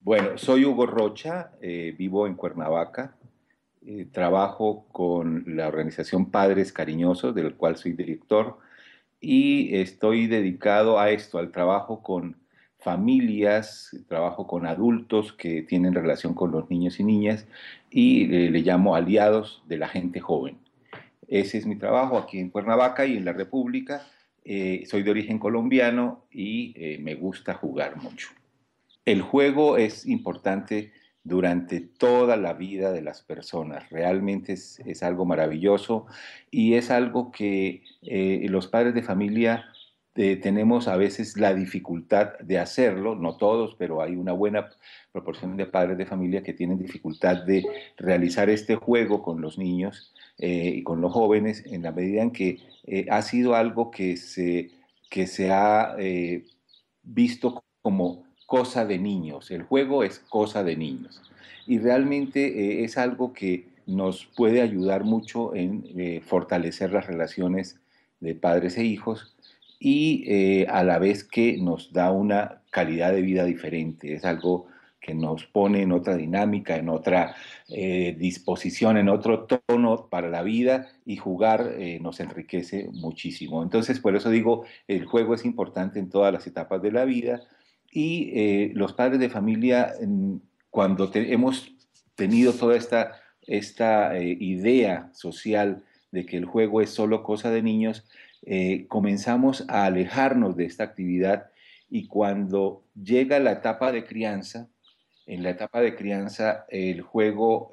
Bueno, soy Hugo Rocha, vivo en Cuernavaca, trabajo con la organización Padres Cariñosos, del cual soy director, y estoy dedicado a esto, al trabajo con familias, trabajo con adultos que tienen relación con los niños y niñas, y le llamo aliados de la gente joven. Ese es mi trabajo aquí en Cuernavaca y en la República. Soy de origen colombiano y me gusta jugar mucho. El juego es importante durante toda la vida de las personas. Realmente es algo maravilloso y es algo que los padres de familia tenemos a veces la dificultad de hacerlo, no todos, pero hay una buena proporción de padres de familia que tienen dificultad de realizar este juego con los niños y con los jóvenes en la medida en que ha sido algo que se ha visto como cosa de niños. El juego es cosa de niños. Y realmente es algo que nos puede ayudar mucho en fortalecer las relaciones de padres e hijos y a la vez que nos da una calidad de vida diferente. Es algo que nos pone en otra dinámica, en otra disposición, en otro tono para la vida y jugar nos enriquece muchísimo. Entonces, por eso digo, el juego es importante en todas las etapas de la vida y los padres de familia, cuando hemos tenido toda esta idea social de que el juego es solo cosa de niños, comenzamos a alejarnos de esta actividad y cuando llega la etapa de crianza, en la etapa de crianza el juego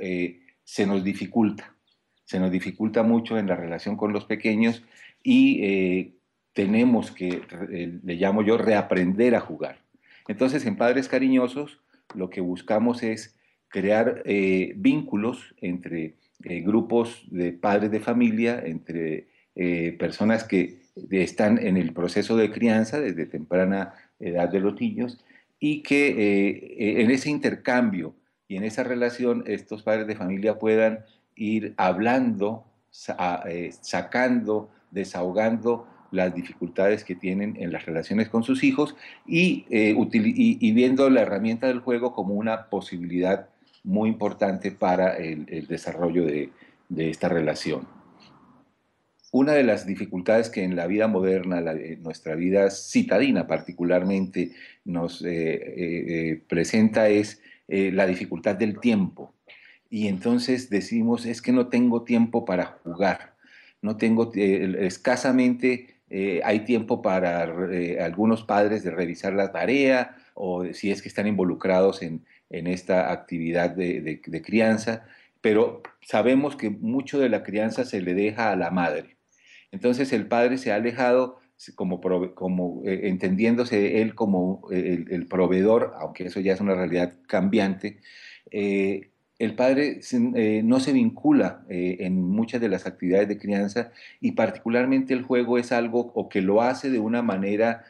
se nos dificulta mucho en la relación con los pequeños y tenemos que, le llamo yo, reaprender a jugar. Entonces, en Padres Cariñosos, lo que buscamos es crear vínculos entre grupos de padres de familia, entre personas que están en el proceso de crianza desde temprana edad de los niños y que en ese intercambio y en esa relación estos padres de familia puedan ir hablando, sacando, desahogando las dificultades que tienen en las relaciones con sus hijos y viendo la herramienta del juego como una posibilidad muy importante para el desarrollo de esta relación. Una de las dificultades que en la vida moderna, en nuestra vida citadina particularmente, nos presenta es la dificultad del tiempo. Y entonces decimos, es que no tengo tiempo para jugar, no tengo, escasamente hay tiempo para algunos padres de revisar la tarea o si es que están involucrados en esta actividad de crianza, pero sabemos que mucho de la crianza se le deja a la madre. Entonces el padre se ha alejado entendiéndose él como el proveedor, aunque eso ya es una realidad cambiante. El padre no se vincula en muchas de las actividades de crianza y particularmente el juego es algo o que lo hace de una manera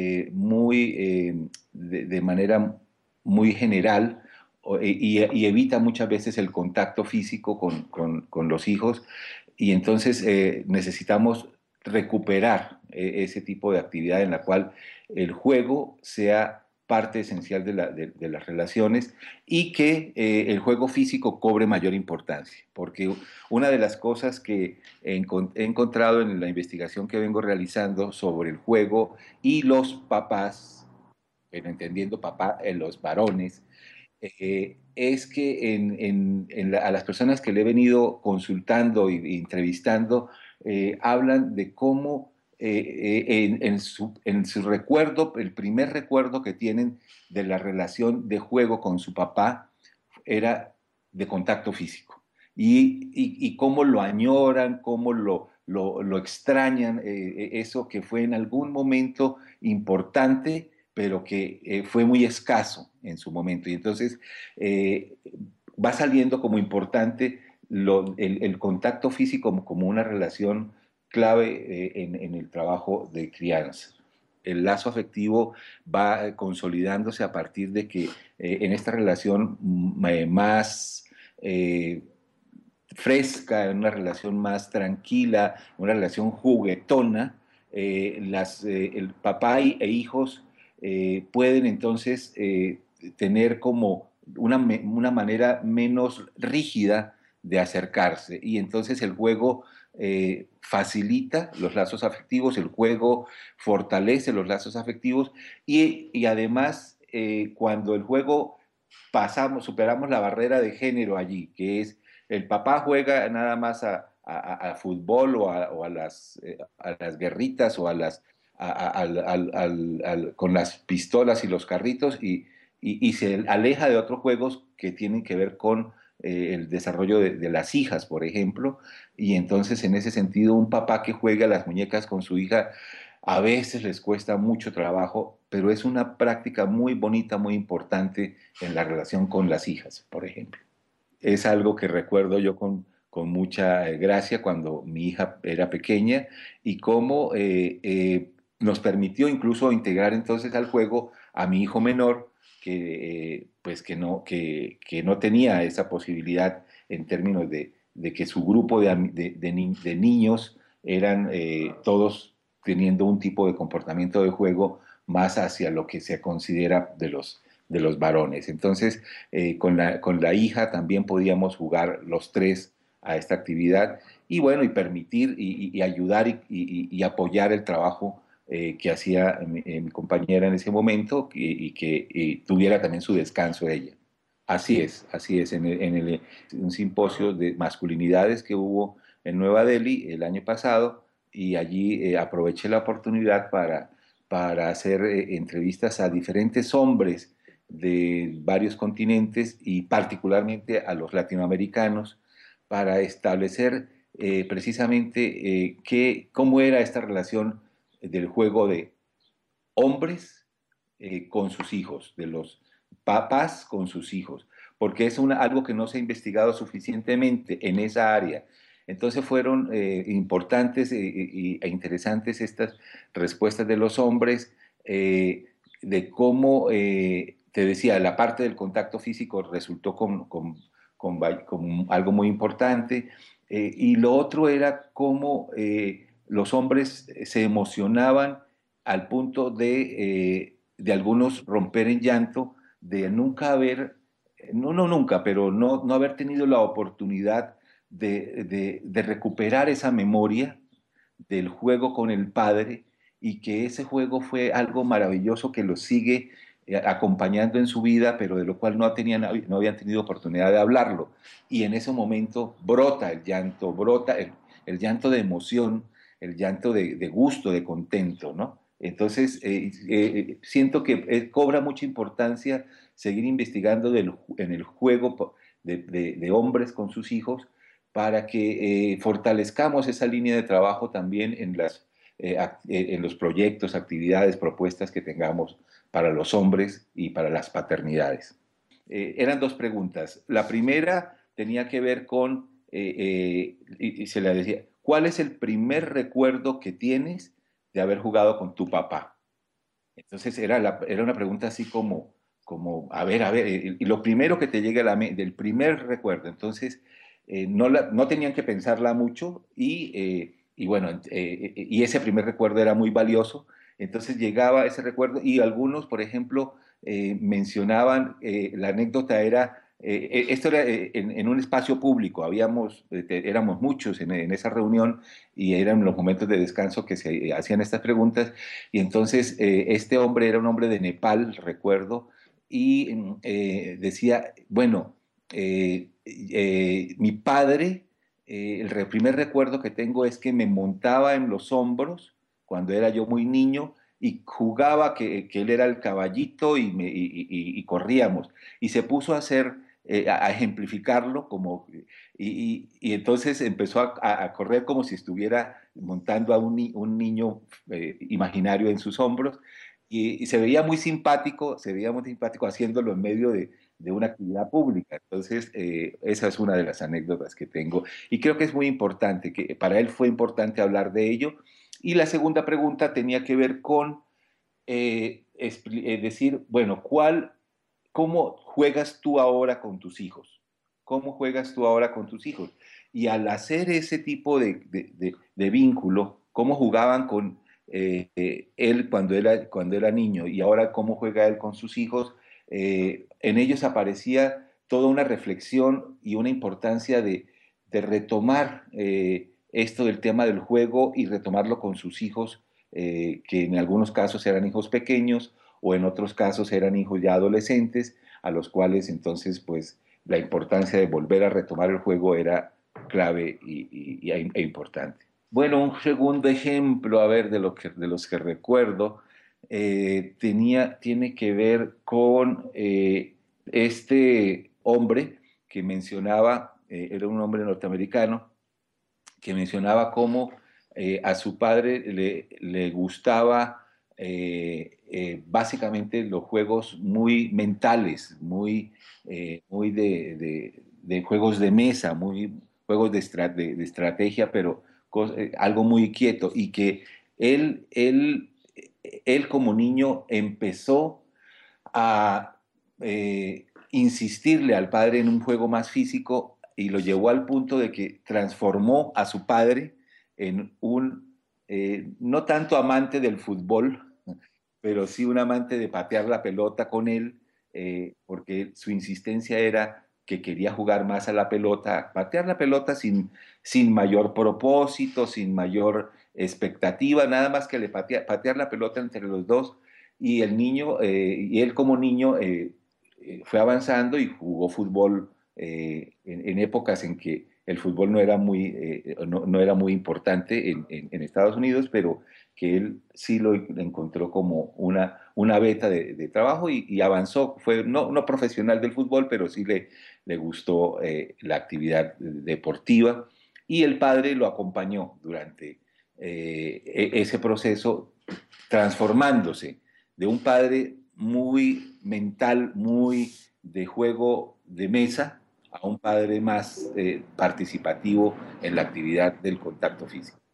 de manera muy general y evita muchas veces el contacto físico con los hijos y entonces necesitamos recuperar ese tipo de actividad en la cual el juego sea parte esencial de las relaciones y que el juego físico cobre mayor importancia. Porque una de las cosas que he encontrado en la investigación que vengo realizando sobre el juego y los papás, pero entendiendo papá en los varones, es que a las personas que le he venido consultando e entrevistando, hablan de cómo en su recuerdo, el primer recuerdo que tienen de la relación de juego con su papá era de contacto físico. Y cómo lo añoran, cómo lo extrañan, eso que fue en algún momento importante, pero que fue muy escaso en su momento. Y entonces eh, va saliendo como importante el contacto físico como una relación clave en el trabajo de crianza. El lazo afectivo va consolidándose a partir de que en esta relación más fresca, en una relación más tranquila, una relación juguetona, el papá e hijos pueden entonces tener como una manera menos rígida de acercarse. Y entonces el juego facilita los lazos afectivos, el juego fortalece los lazos afectivos y además cuando el juego superamos la barrera de género allí, que es el papá juega nada más a fútbol a las guerritas o a las, con las pistolas y los carritos y se aleja de otros juegos que tienen que ver con el desarrollo de las hijas, por ejemplo, y entonces en ese sentido un papá que juega a las muñecas con su hija a veces les cuesta mucho trabajo, pero es una práctica muy bonita, muy importante en la relación con las hijas, por ejemplo. Es algo que recuerdo yo con mucha gracia cuando mi hija era pequeña y cómo nos permitió incluso integrar entonces al juego a mi hijo menor, pues que no tenía esa posibilidad en términos de que su grupo de niños eran todos teniendo un tipo de comportamiento de juego más hacia lo que se considera de los varones. Entonces, con la hija también podíamos jugar los tres a esta actividad y bueno, y permitir y ayudar y apoyar el trabajo que hacía mi compañera en ese momento y que tuviera también su descanso ella. Así es. Un simposio de masculinidades que hubo en Nueva Delhi el año pasado y allí aproveché la oportunidad para hacer entrevistas a diferentes hombres de varios continentes y particularmente a los latinoamericanos para establecer precisamente cómo era esta relación del juego de hombres con sus hijos, de los papás con sus hijos, porque es algo que no se ha investigado suficientemente en esa área. Entonces fueron importantes e interesantes estas respuestas de los hombres, de cómo, te decía, la parte del contacto físico resultó con algo muy importante, y lo otro era cómo los hombres se emocionaban al punto de algunos romper en llanto, de nunca haber, no nunca, pero no haber tenido la oportunidad de recuperar esa memoria del juego con el padre y que ese juego fue algo maravilloso que los sigue acompañando en su vida, pero de lo cual no habían tenido oportunidad de hablarlo. Y en ese momento brota el llanto, brota el llanto de emoción, el llanto de gusto, de contento, ¿no? Entonces, siento que cobra mucha importancia seguir investigando en el juego de hombres con sus hijos para que fortalezcamos esa línea de trabajo también en los proyectos, actividades, propuestas que tengamos para los hombres y para las paternidades. Eran dos preguntas. La primera tenía que ver con, y se la decía, ¿cuál es el primer recuerdo que tienes de haber jugado con tu papá? Entonces era una pregunta así como a ver, y lo primero que te llega a la mente, del primer recuerdo. Entonces, no tenían que pensarla mucho y bueno, y ese primer recuerdo era muy valioso. Entonces llegaba ese recuerdo y algunos, por ejemplo, mencionaban, la anécdota era, esto era en un espacio público, éramos muchos en esa reunión y eran los momentos de descanso que se hacían estas preguntas y entonces este hombre era un hombre de Nepal, recuerdo, y decía, bueno, mi padre, primer recuerdo que tengo es que me montaba en los hombros cuando era yo muy niño y jugaba que él era el caballito y corríamos. Y se puso a hacer, a ejemplificarlo y entonces empezó a correr como si estuviera montando a un niño imaginario en sus hombros y se veía muy simpático haciéndolo en medio de una actividad pública. Entonces, esa es una de las anécdotas que tengo y creo que es muy importante, que para él fue importante hablar de ello. Y la segunda pregunta tenía que ver con decir, bueno, ¿cómo juegas tú ahora con tus hijos? ¿Cómo juegas tú ahora con tus hijos? Y al hacer ese tipo de vínculo, ¿cómo jugaban con él cuando era niño y ahora cómo juega él con sus hijos? en ellos aparecía toda una reflexión y una importancia de retomar esto del tema del juego y retomarlo con sus hijos, que en algunos casos eran hijos pequeños o en otros casos eran hijos ya adolescentes, a los cuales entonces pues la importancia de volver a retomar el juego era clave e importante. Bueno, un segundo ejemplo, a ver, de los que recuerdo, tiene que ver con este hombre que mencionaba, era un hombre norteamericano, que mencionaba cómo a su padre le gustaba básicamente los juegos muy mentales, muy de juegos de mesa, muy juegos de estrategia, pero algo muy quieto, y que él, él, él como niño empezó a insistirle al padre en un juego más físico y lo llevó al punto de que transformó a su padre en un, no tanto amante del fútbol, pero sí un amante de patear la pelota con él, porque su insistencia era que quería jugar más a la pelota, patear la pelota sin mayor propósito, sin mayor expectativa, nada más que patear la pelota entre los dos. Y el niño, y él como niño, fue avanzando y jugó fútbol en épocas en que el fútbol no era muy importante en Estados Unidos, pero que él sí lo encontró como una beta de trabajo y avanzó. Fue no profesional del fútbol, pero sí le gustó la actividad deportiva, y el padre lo acompañó durante ese proceso, transformándose de un padre muy mental, muy de juego de mesa, a un padre más participativo en la actividad del contacto físico.